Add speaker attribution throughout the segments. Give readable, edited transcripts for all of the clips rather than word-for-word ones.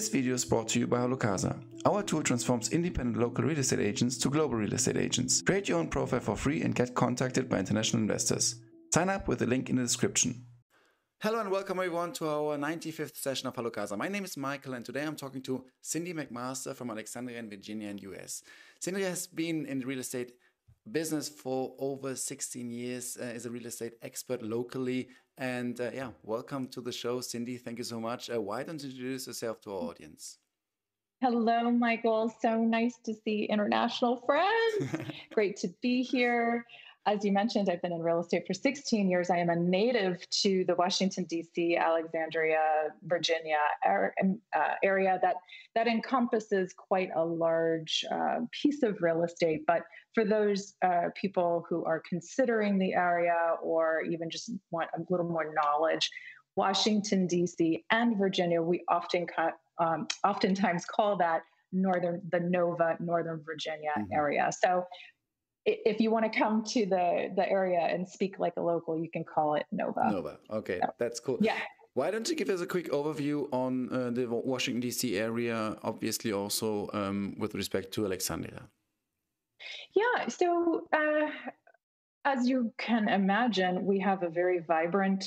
Speaker 1: This video is brought to you by Holocasa. Our tool transforms independent local real estate agents to global real estate agents. Create your own profile for free and get contacted by international investors. Sign up with the link in the description. Hello and welcome everyone to our 95th session of Holocasa. My name is Michael and today I'm talking to Cindy McMaster from Alexandria in Virginia in US. Cindy has been in the real estate business for over 16 years, is a real estate expert locally. And welcome to the show, Cindy. Thank you so much. Why don't you introduce yourself to our audience?
Speaker 2: Hello, Michael. So nice to see international friends. Great to be here. As you mentioned, I've been in real estate for 16 years. I am a native to the Washington, D.C., Alexandria, Virginia area that encompasses quite a large piece of real estate. But for those people who are considering the area or even just want a little more knowledge, Washington, D.C. and Virginia, we oftentimes call that the Nova, Northern Virginia area. So if you want to come to the area and speak like a local, you can call it Nova.
Speaker 1: Nova. Okay, so, that's cool.
Speaker 2: Yeah.
Speaker 1: Why don't you give us a quick overview on the Washington, D.C. area, obviously also with respect to Alexandria?
Speaker 2: Yeah, so as you can imagine, we have a very vibrant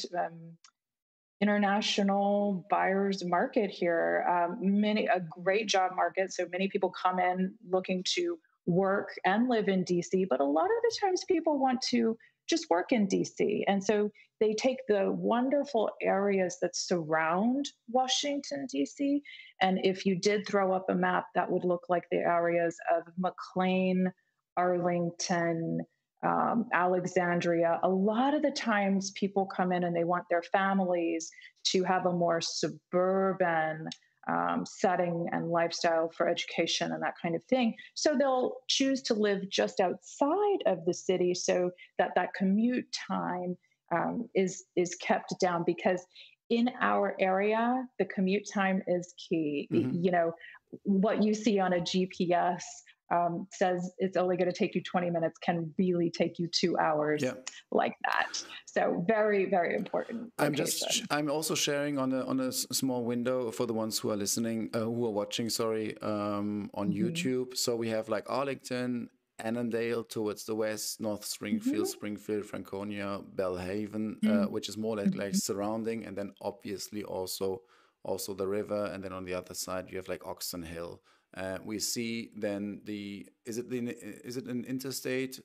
Speaker 2: international buyers market here. A great job market. So many people come in looking to work and live in DC, but a lot of the times people want to just work in DC. And so they take the wonderful areas that surround Washington, DC. And if you did throw up a map, that would look like the areas of McLean, Arlington, Alexandria. A lot of the times people come in and they want their families to have a more suburban setting and lifestyle for education and that kind of thing. So they'll choose to live just outside of the city so that commute time is kept down, because in our area, the commute time is key. Mm-hmm. You know, what you see on a GPS says it's only going to take you 20 minutes can really take you 2 hours, like that. So very, very important.
Speaker 1: I'm also sharing on a small window for the ones who are listening, who are watching, on YouTube. So we have like Arlington, Annandale towards the west, North Springfield, Springfield, Franconia, Belhaven, which is more like surrounding, and then obviously also the river, and then on the other side you have like Oxon Hill. We see then is it an interstate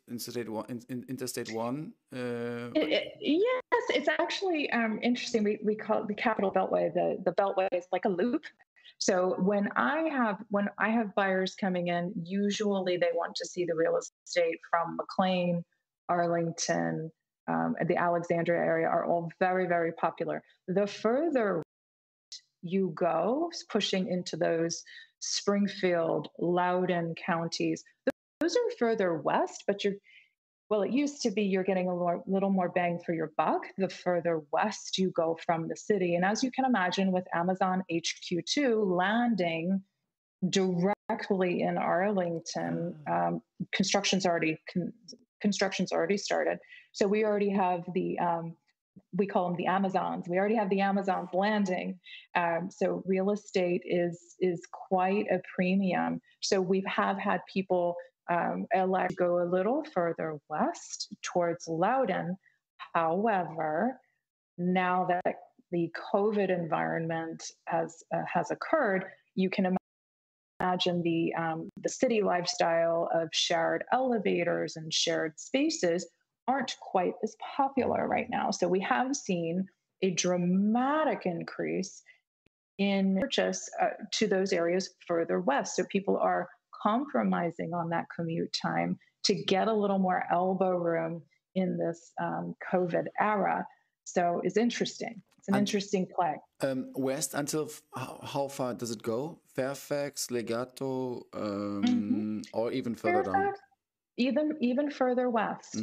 Speaker 1: one?
Speaker 2: Yes, it's actually interesting. We call it the Capital Beltway. The Beltway is like a loop. So when I have buyers coming in, usually they want to see the real estate from McLean, Arlington, the Alexandria area are all very, very popular. The further you go, pushing into those Springfield, Loudoun counties, those are further west, but it used to be you're getting a little more bang for your buck the further west you go from the city. And as you can imagine, with Amazon HQ2 landing directly in Arlington, construction's already started. So we already have we call them the Amazons. We already have the Amazons landing. So real estate is quite a premium. So we have had people elect to go a little further west towards Loudoun. However, now that the COVID environment has occurred, you can imagine the city lifestyle of shared elevators and shared spaces aren't quite as popular right now. So we have seen a dramatic increase in purchase to those areas further west. So people are compromising on that commute time to get a little more elbow room in this COVID era. So it's interesting. It's an interesting play.
Speaker 1: West until how far does it go? Fairfax, Legato, or even further down?
Speaker 2: Even further west.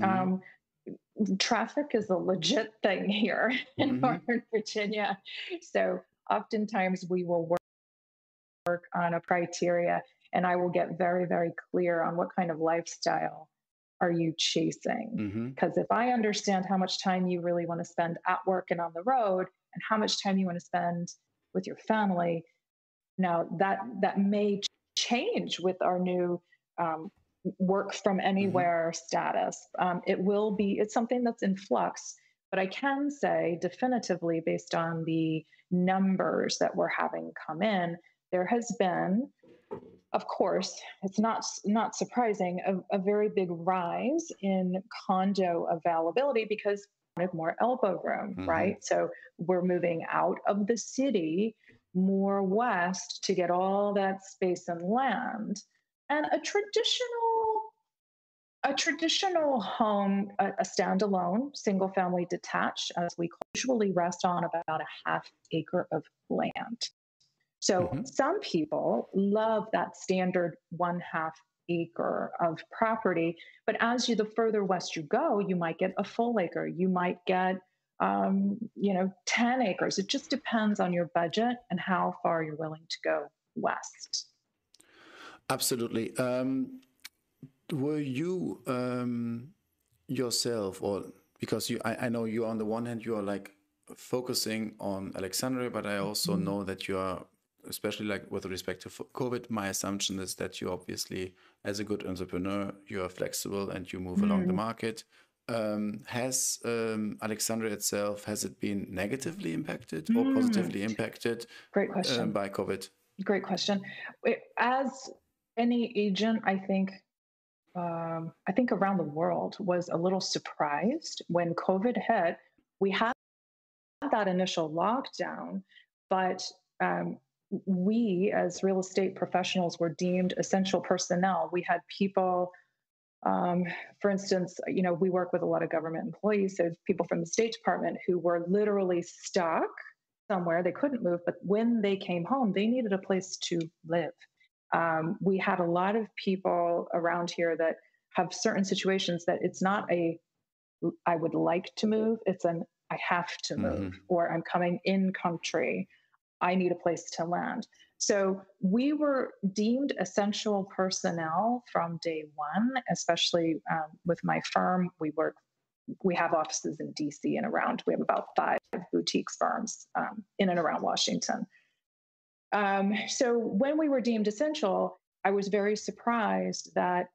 Speaker 2: Traffic is a legit thing here in Northern Virginia. So oftentimes we will work on a criteria, and I will get very, very clear on what kind of lifestyle are you chasing. Because if I understand how much time you really want to spend at work and on the road, and how much time you want to spend with your family, Now that may change with our new um, work from
Speaker 1: Hmm.
Speaker 2: anywhere status. It's something that's in flux, but I can say definitively, based on the numbers that we're having come in, there has been, of course, it's not surprising, a very big rise in condo availability because we wanted more elbow room,
Speaker 1: Hmm.
Speaker 2: right? So we're moving out of the city more west to get all that space and land. And a traditional home, a standalone, single family detached, as we usually rest on about a half acre of land. So
Speaker 1: Hmm.
Speaker 2: some people love that standard 1/2 acre of property, but the further west you go, you might get a full acre. You might get 10 acres. It just depends on your budget and how far you're willing to go west.
Speaker 1: Absolutely. Were you yourself, or because I know you on the one hand you are like focusing on Alexandria, but I also
Speaker 2: Mm.
Speaker 1: know that you are, especially like with respect to COVID, my assumption is that you obviously, as a good entrepreneur, you are flexible and you move along the
Speaker 2: Mm.
Speaker 1: market. Has Alexandria itself, has it been negatively impacted or
Speaker 2: Mm.
Speaker 1: positively impacted
Speaker 2: Great question.
Speaker 1: by COVID?
Speaker 2: Great question. As any agent, I think around the world was a little surprised when COVID hit. We had that initial lockdown, but we, as real estate professionals, were deemed essential personnel. We had people, um, for instance, we work with a lot of government employees, so people from the State Department who were literally stuck somewhere. They couldn't move, but when they came home, they needed a place to live. We had a lot of people around here that have certain situations that it's not a I would like to move, it's an I have to move,
Speaker 1: Hmm.
Speaker 2: or I'm coming in country. I need a place to land. So we were deemed essential personnel from day one, especially with my firm. We have offices in DC and around. We have about 5 boutique firms in and around Washington. So when we were deemed essential, I was very surprised that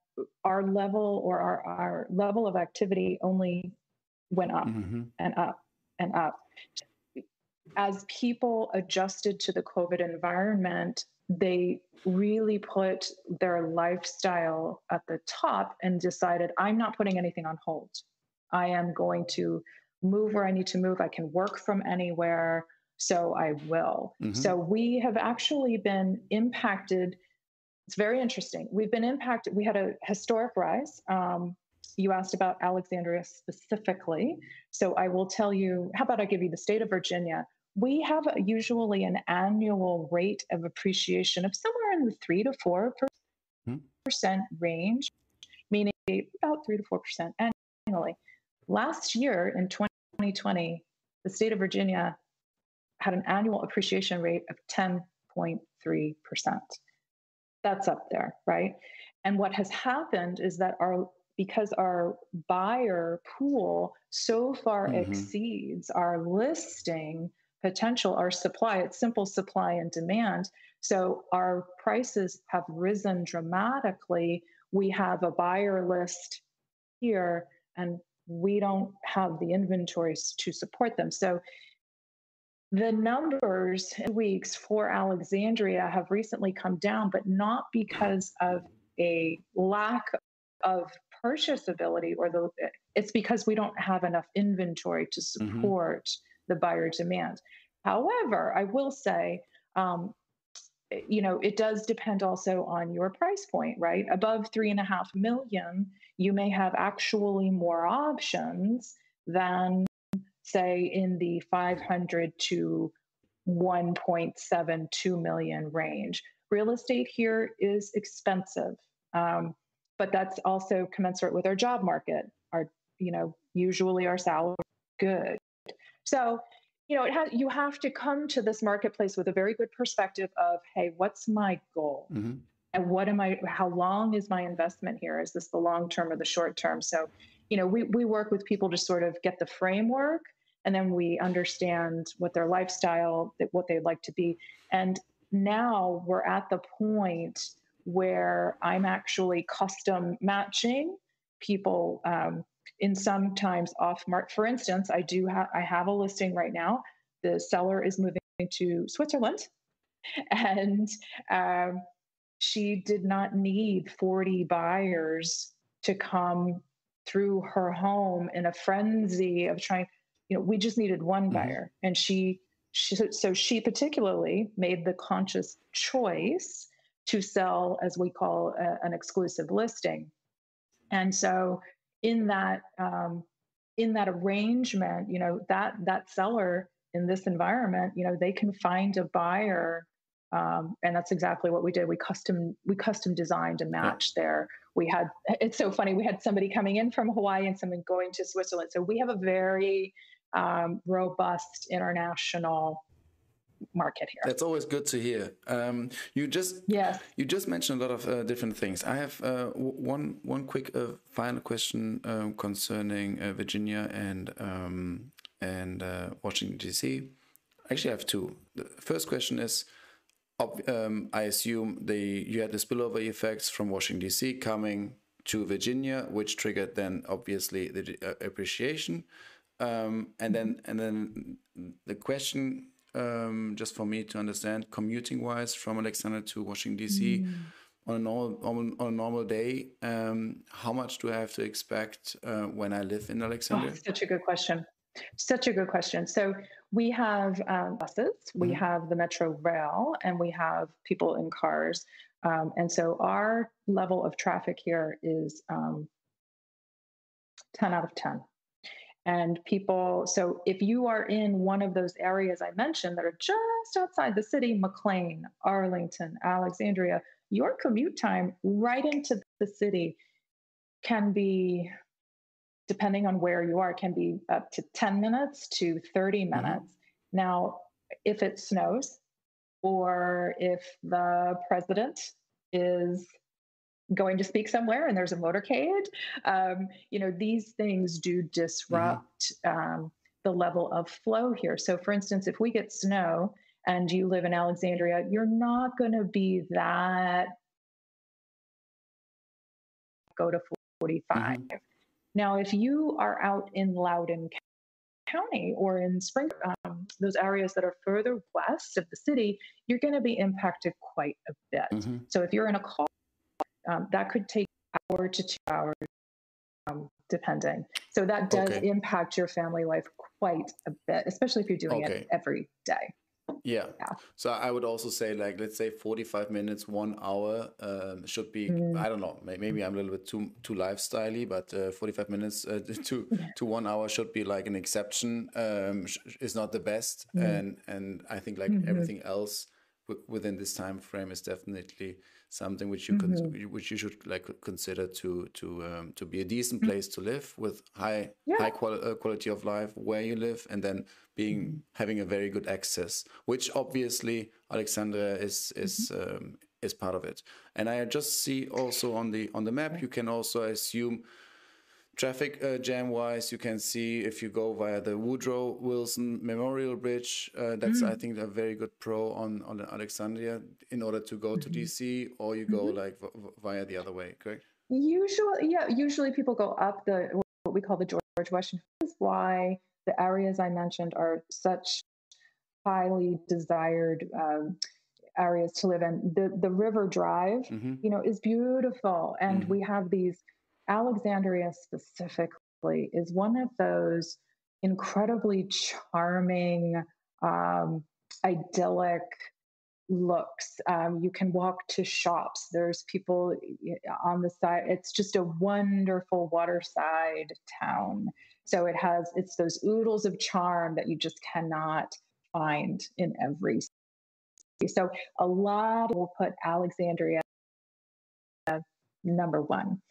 Speaker 2: our level of activity only went up
Speaker 1: Hmm.
Speaker 2: and up and up. As people adjusted to the COVID environment, they really put their lifestyle at the top and decided, I'm not putting anything on hold. I am going to move where I need to move. I can work from anywhere, so I will.
Speaker 1: Hmm.
Speaker 2: So we have actually been impacted. It's very interesting. We've been impacted. We had a historic rise. You asked about Alexandria specifically. So I will tell you, how about I give you the state of Virginia? We have usually an annual rate of appreciation of somewhere in the 3 to 4% range, meaning about 3 to 4% annually. Last year in 2020, the state of Virginia had an annual appreciation rate of 10.3%. That's up there, right? And what has happened is that because our buyer pool so far
Speaker 1: Hmm.
Speaker 2: exceeds our listing potential, our supply, it's simple supply and demand. So our prices have risen dramatically. We have a buyer list here and we don't have the inventories to support them. So the numbers in weeks for Alexandria have recently come down, but not because of a lack of purchase ability it's because we don't have enough inventory to
Speaker 1: Hmm.
Speaker 2: support the buyer demand. However, I will say, it does depend also on your price point, right? Above 3.5 million, you may have actually more options than say in the 500 to 1.72 million range. Real estate here is expensive, but that's also commensurate with our job market. Usually our salary is good. So, you have to come to this marketplace with a very good perspective of, hey, what's my goal?
Speaker 1: Hmm.
Speaker 2: And how long is my investment here? Is this the long term or the short term? So, we work with people to sort of get the framework, and then we understand what their lifestyle, what they'd like to be. And now we're at the point where I'm actually custom matching people in sometimes off mark. For instance, I have a listing right now. The seller is moving to Switzerland, and she did not need 40 buyers to come through her home in a frenzy of trying. We just needed one buyer, and she particularly made the conscious choice to sell, as we call an exclusive listing. And so in that arrangement, that seller in this environment, they can find a buyer. And that's exactly what we did. We custom designed a match there. It's so funny. We had somebody coming in from Hawaii and someone going to Switzerland. So we have a very robust international market here.
Speaker 1: That's always good to hear. You just mentioned a lot of different things. I have one quick final question concerning Virginia and Washington DC. Actually, I have two. The first question is, I assume you had the spillover effects from Washington DC coming to Virginia, which triggered then obviously the appreciation. And then the question, just for me to understand, commuting wise from Alexandria to Washington DC on a normal day, how much do I have to expect when I live in Alexandria?
Speaker 2: Such a good question. So we have buses, we have the Metro Rail, and we have people in cars. And so our level of traffic here is 10 out of 10. And so if you are in one of those areas I mentioned that are just outside the city, McLean, Arlington, Alexandria, your commute time right into the city can be, depending on where you are, can be up to 10 minutes to 30 minutes. Now, if it snows or if the president is going to speak somewhere and there's a motorcade, these things do disrupt the level of flow here. So for instance, if we get snow and you live in Alexandria, you're not going to be that go to 45. Now, if you are out in Loudoun County or in Spring, those areas that are further west of the city, you're going to be impacted quite a bit. So if you're in a car, that could take an hour to 2 hours, depending. So that does impact your family life quite a bit, especially if you're doing it every day.
Speaker 1: Yeah. So I would also say, like, let's say 45 minutes, 1 hour should be, I don't know, maybe I'm a little bit too lifestyle-y, but 45 minutes to 1 hour should be like an exception, is not the best. And I think like everything else within this time frame is definitely something which you should like consider to be a decent place to live with high quality of life where you live, and then having a very good access, which obviously Alexandria is part of it. And I just see also on the map, you can also assume traffic jam wise, you can see if you go via the Woodrow Wilson Memorial Bridge, that's I think a very good pro on Alexandria in order to go to DC, or you go like via the other way, correct?
Speaker 2: Usually people go up what we call the George Washington. This is why the areas I mentioned are such highly desired areas to live in. The River Drive, is beautiful, and we have these. Alexandria specifically is one of those incredibly charming, idyllic looks. You can walk to shops. There's people on the side. It's just a wonderful waterside town. So it's those oodles of charm that you just cannot find in every city. So a lot will put Alexandria number one.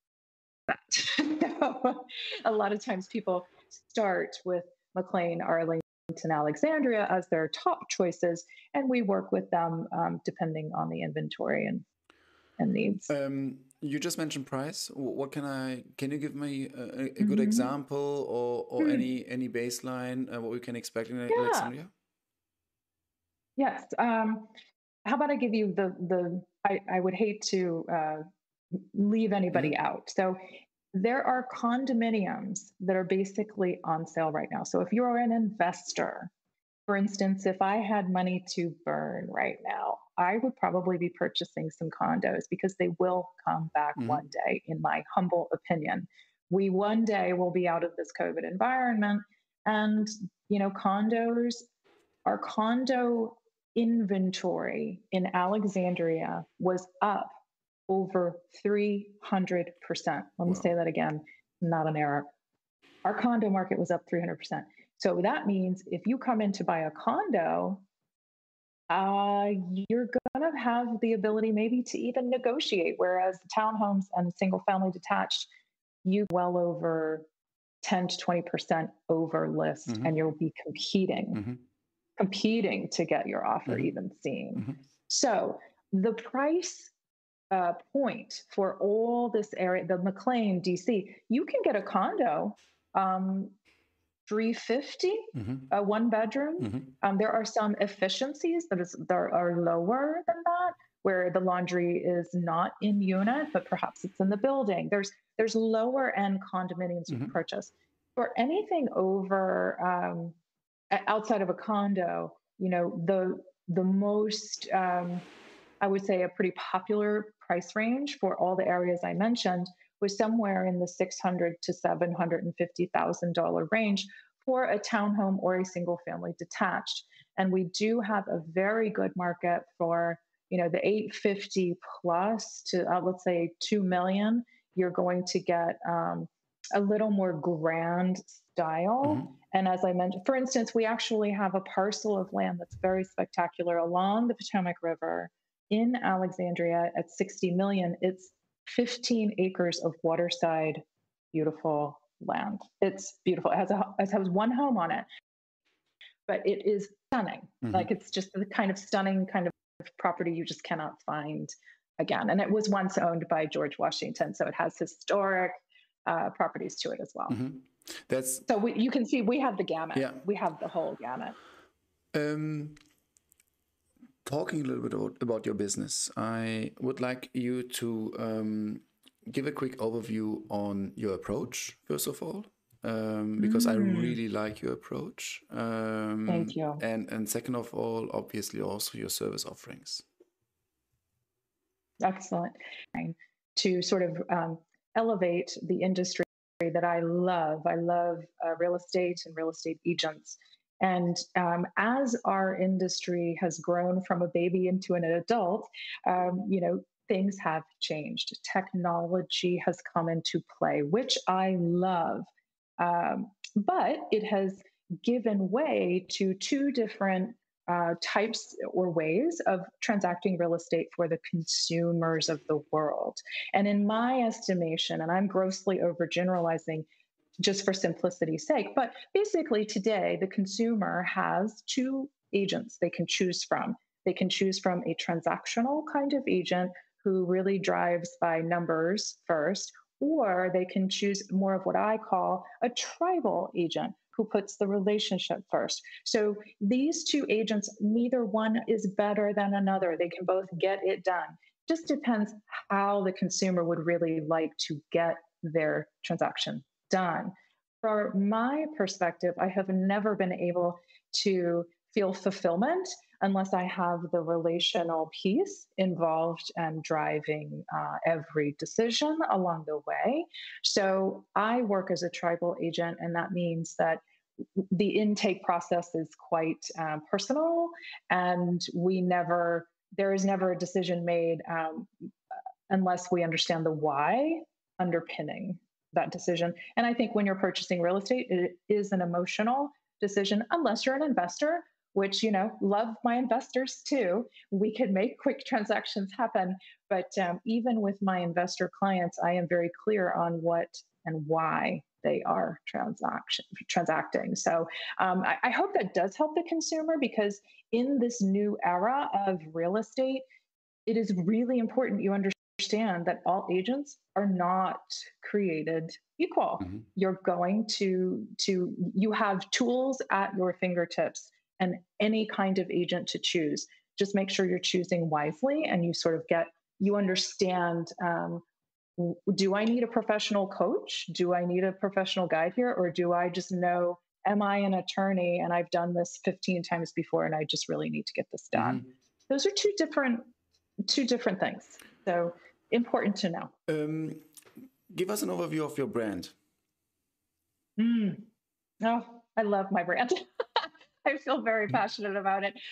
Speaker 2: A lot of times people start with McLean, Arlington, Alexandria as their top choices, and we work with them depending on the inventory and needs.
Speaker 1: You just mentioned price. Can you give me a good example or any baseline what we can expect in Alexandria?
Speaker 2: Yes. how about I give you I would hate to leave anybody
Speaker 1: Hmm.
Speaker 2: out. So there are condominiums that are basically on sale right now. So if you're an investor, for instance, if I had money to burn right now, I would probably be purchasing some condos because they will come back one
Speaker 1: Hmm.
Speaker 2: day, in my humble opinion. We one day will be out of this COVID environment. And, condos, our condo inventory in Alexandria was up over 300%. Let me say
Speaker 1: Wow.
Speaker 2: that again, not an error. Our condo market was up 300%. So that means if you come in to buy a condo, you're going to have the ability maybe to even negotiate. Whereas townhomes and single family detached, you well over 10 to 20% over list, and
Speaker 1: Hmm.
Speaker 2: you'll be competing to get your offer
Speaker 1: Hmm.
Speaker 2: even seen.
Speaker 1: Hmm.
Speaker 2: So the price point for all this area, the McLean, DC, you can get a condo, um, 350,
Speaker 1: Hmm.
Speaker 2: a one bedroom.
Speaker 1: Hmm.
Speaker 2: There are some efficiencies that are lower than that, where the laundry is not in unit, but perhaps it's in the building. There's lower end condominiums you can
Speaker 1: Hmm.
Speaker 2: purchase. For anything over outside of a condo, the most I would say a pretty popular price range for all the areas I mentioned was somewhere in the $600 to $750,000 range for a townhome or a single family detached. And we do have a very good market for, the 850 plus to let's say 2 million. You're going to get a little more grand style.
Speaker 1: Hmm.
Speaker 2: And as I mentioned, for instance, we actually have a parcel of land that's very spectacular along the Potomac River in Alexandria at 60 million. It's 15 acres of waterside, beautiful land. It's beautiful. It has one home on it, but it is stunning. Like,
Speaker 1: Hmm.
Speaker 2: it's just the kind of stunning kind of property you just cannot find again. And it was once owned by George Washington, so it has historic properties to it as well.
Speaker 1: Hmm. That's
Speaker 2: So you can see we have the gamut.
Speaker 1: yeah.
Speaker 2: We have the whole gamut.
Speaker 1: Um, Talking a little bit about your business, I would like you to give a quick overview on your approach, first of all, because I
Speaker 2: Mm,
Speaker 1: really like your approach.
Speaker 2: thank you.
Speaker 1: And second of all, obviously also your service offerings.
Speaker 2: Excellent. To sort of elevate the industry that I love. I love real estate and real estate agents. And as our industry has grown from a baby into an adult, things have changed. Technology has come into play, which I love. But it has given way to two different types or ways of transacting real estate for the consumers of the world. And in my estimation, and I'm grossly overgeneralizing just for simplicity's sake, but basically today the consumer has two agents they can choose from. They can choose from a transactional kind of agent who really drives by numbers first, or they can choose more of what I call a tribal agent who puts the relationship first. So these two agents, neither one is better than another. They can both get it done. Just depends how the consumer would really like to get their transaction done. From my perspective, I have never been able to feel fulfillment unless I have the relational piece involved and driving every decision along the way. So I work as a tribal agent, and that means that the intake process is quite personal, and there is never a decision made unless we understand the why underpinning that decision. And I think when you're purchasing real estate, it is an emotional decision, unless you're an investor, which, love my investors too. We can make quick transactions happen. But even with my investor clients, I am very clear on what and why they are transacting. So I hope that does help the consumer, because in this new era of real estate, it is really important you understand that all agents are not created equal.
Speaker 1: Hmm.
Speaker 2: You're going you have tools at your fingertips and any kind of agent to choose. just make sure you're choosing wisely and you sort of you understand, do I need a professional coach? Do I need a professional guide here? Or do I just know, am I an attorney and I've done this 15 times before and I just really need to get this done? Those are two different things. So important to know.
Speaker 1: Give us an overview of your brand.
Speaker 2: Oh, I love my brand. I feel very passionate about it.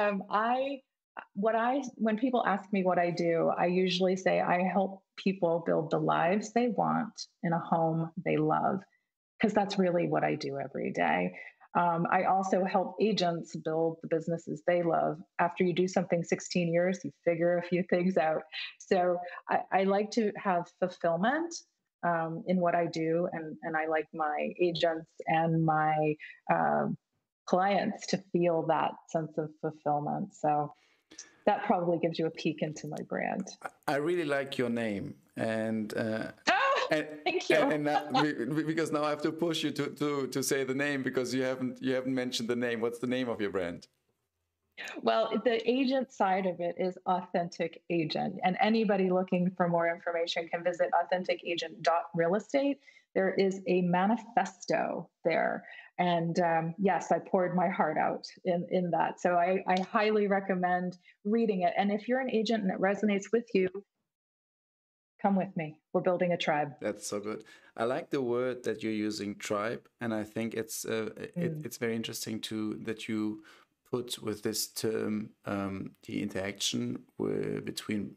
Speaker 2: When people ask me what I do, I usually say I help people build the lives they want in a home they love, because that's really what I do every day. I also help agents build the businesses they love. After you do something 16 years, you figure a few things out. So I like to have fulfillment in what I do, and I like my agents and my clients to feel that sense of fulfillment. So that probably gives you a peek into my brand.
Speaker 1: I really like your name, and
Speaker 2: thank you.
Speaker 1: Because now I have to push you to say the name, because you haven't mentioned the name. What's the name of your brand?
Speaker 2: Well, the agent side of it is Authentic Agent, and anybody looking for more information can visit authenticagent.realestate. There is a manifesto there. And yes, I poured my heart out in that. So I highly recommend reading it. And if you're an agent and it resonates with you, come with me. We're building a tribe.
Speaker 1: That's so good. I like the word that you're using, tribe. And I think it's very interesting that you put with this term the interaction between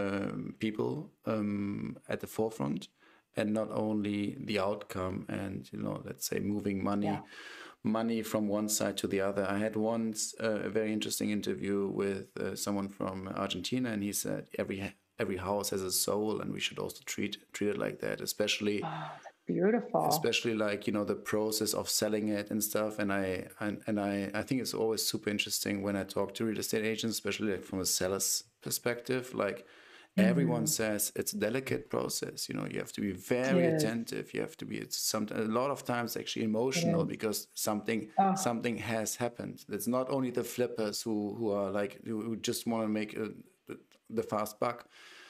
Speaker 1: people at the forefront, and not only the outcome and, let's say, moving money from one side to the other. I had once a very interesting interview with someone from Argentina, and he said every house has a soul, and we should also treat it like that, especially
Speaker 2: beautiful,
Speaker 1: especially like the process of selling it and stuff. And I think it's always super interesting when I talk to real estate agents, especially like from a seller's perspective, like everyone says it's a delicate process. You have to be very attentive. You have to be a lot of times actually emotional, because something has happened. It's not only the flippers who are like, who just want to make the fast buck.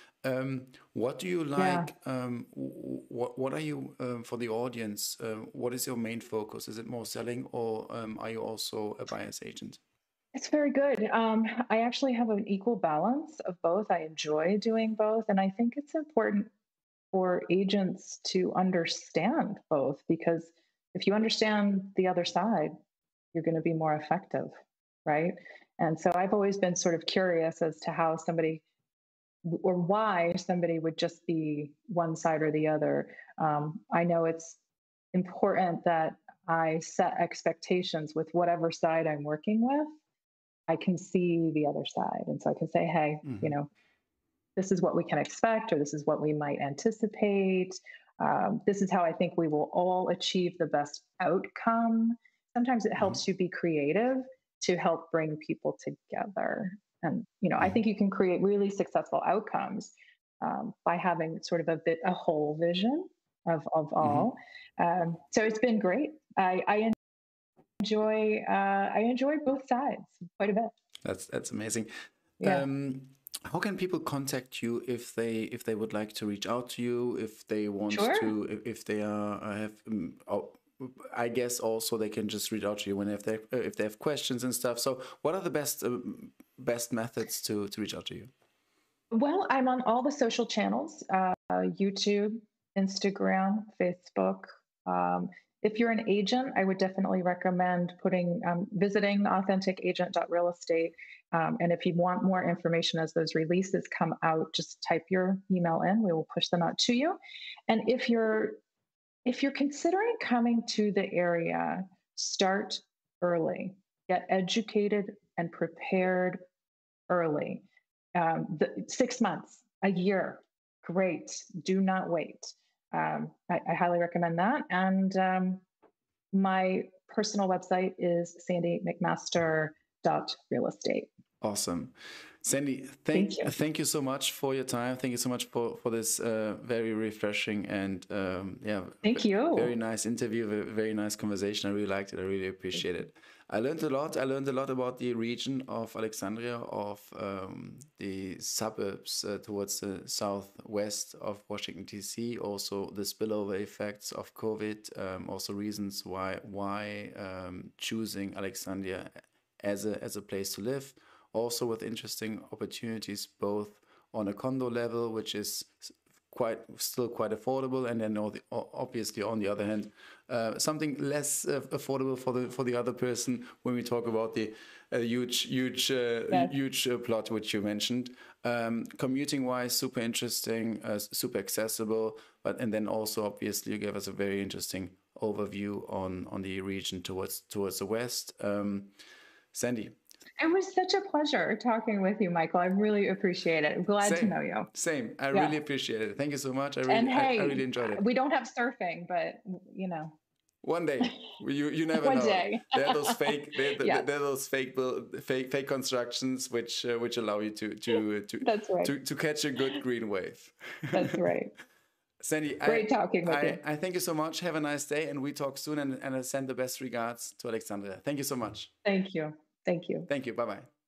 Speaker 1: What do you like? What are you for the audience? What is your main focus? Is it more selling, or are you also a buyer's agent?
Speaker 2: It's very good. I actually have an equal balance of both. I enjoy doing both. And I think it's important for agents to understand both, because if you understand the other side, you're going to be more effective, right? And so I've always been sort of curious as to how somebody, or why somebody would just be one side or the other. I know it's important that I set expectations with whatever side I'm working with. I can see the other side. And so I can say, hey, this is what we can expect, or this is what we might anticipate. This is how I think we will all achieve the best outcome. Sometimes it helps you be creative to help bring people together. And, I think you can create really successful outcomes by having sort of a whole vision of all. So it's been great. I enjoy both sides quite a bit.
Speaker 1: That's amazing.
Speaker 2: Yeah.
Speaker 1: How can people contact you if they would like to reach out to you, if they want to, if they have? I guess also they can just reach out to you if they have questions and stuff. So what are the best methods to reach out to you?
Speaker 2: Well, I'm on all the social channels: YouTube, Instagram, Facebook. If you're an agent, I would definitely recommend visiting authenticagent.realestate. And if you want more information as those releases come out, just type your email in. We will push them out to you. And if you're considering coming to the area, start early. Get educated and prepared early. 6 months, a year, great. Do not wait. I highly recommend that. And my personal website is sandymcmaster.realestate.
Speaker 1: Awesome. Sandy, thank you so much for your time. Thank you so much for this very refreshing and
Speaker 2: thank you.
Speaker 1: Very nice interview, very nice conversation. I really liked it. I really appreciate it. I learned a lot. I learned a lot about the region of Alexandria, of the suburbs towards the southwest of Washington, D.C., also the spillover effects of COVID, also reasons why choosing Alexandria as a place to live, also with interesting opportunities both on a condo level, which is still quite affordable, and then obviously on the other hand something less affordable for the other person when we talk about the huge plot which you mentioned. Commuting wise, super interesting, super accessible, and then also obviously you gave us a very interesting overview on the region towards the west. Sandy,
Speaker 2: it was such a pleasure talking with you, Michael. I really appreciate it. I'm glad to know you.
Speaker 1: Same. I really appreciate it. Thank you so much. I really enjoyed it.
Speaker 2: We don't have surfing, but
Speaker 1: one day, you never
Speaker 2: One
Speaker 1: know.
Speaker 2: Day.
Speaker 1: There are those fake constructions which allow you to
Speaker 2: That's right.
Speaker 1: to catch a good green wave.
Speaker 2: That's right.
Speaker 1: Sandy,
Speaker 2: great talking with you.
Speaker 1: I thank you so much. Have a nice day, and we talk soon. And I send the best regards to Alexandria. Thank you so much.
Speaker 2: Thank you. Thank you.
Speaker 1: Thank you. Bye bye.